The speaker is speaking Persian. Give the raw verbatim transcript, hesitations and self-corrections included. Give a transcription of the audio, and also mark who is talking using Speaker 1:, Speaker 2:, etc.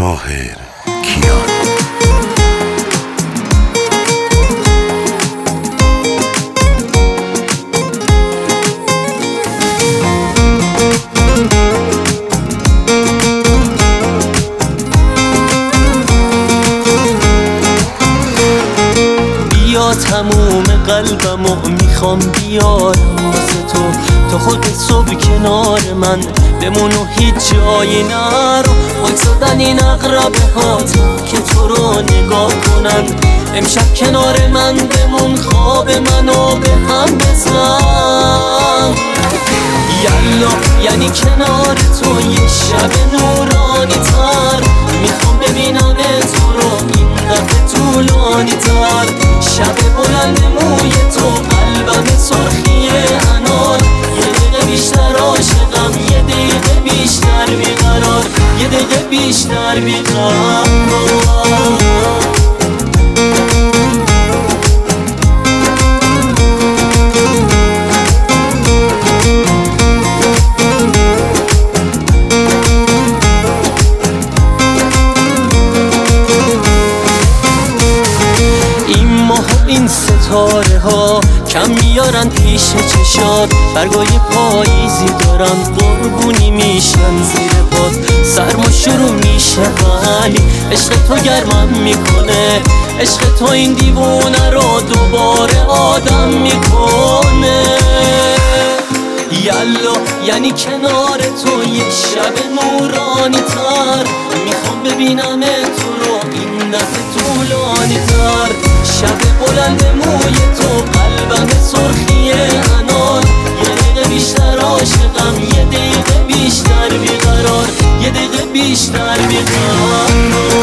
Speaker 1: طاهر کیان.
Speaker 2: بیا تموم قلبمو میخوام بیارم واسه تو، تا خود صبح کنار من بمون و هیچ جایی نرو. وایسادن این اقربه هات که تو رو نگاه کنن، امشب کنار من بمون خواب منو به هم بزن. یلا یعنی کنار تو یه شب نورانی تر، میخوام ببینم تو رو این دفعه طولانی تر. شب بلند موی تو قلبم سرخی انار، یه دقیقه بیشتر عاشقم، یه دقیقه بیشتر بیقرار، یه دقیقه بیشتر بیقرار. این ستاره ها کم میارن پیش چشات، برگای پاییزی دارن قربونی میشن زیر پات. سرما شروع میشه ولی عشق تو گرمم میکنه، عشق تو این دیوونه رو دوباره آدم میکنه. یلا یعنی کنار تو یه شب نورانی تر، میخوام ببینم تو رو این دفعه طولانی تر. شب بلند موی تو قلبم سرخی انار، یه دقیقه بیشتر عاشقم، یه دقیقه بیشتر بیقرار، یه دقیقه بیشتر بیقرار.